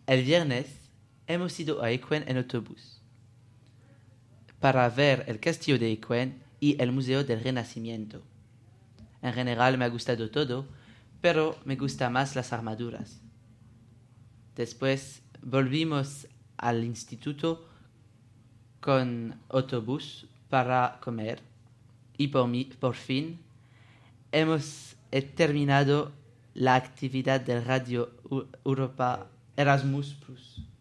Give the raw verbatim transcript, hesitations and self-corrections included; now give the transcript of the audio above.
El viernes hemos ido a Ecuén en autobús para ver el castillo de Ecuén y el Museo del Renacimiento. En general me ha gustado todo, pero me gustan más las armaduras. Después volvimos al instituto con autobús para comer y por, mi, por fin hemos terminado la actividad del Radio Europa Erasmus Plus.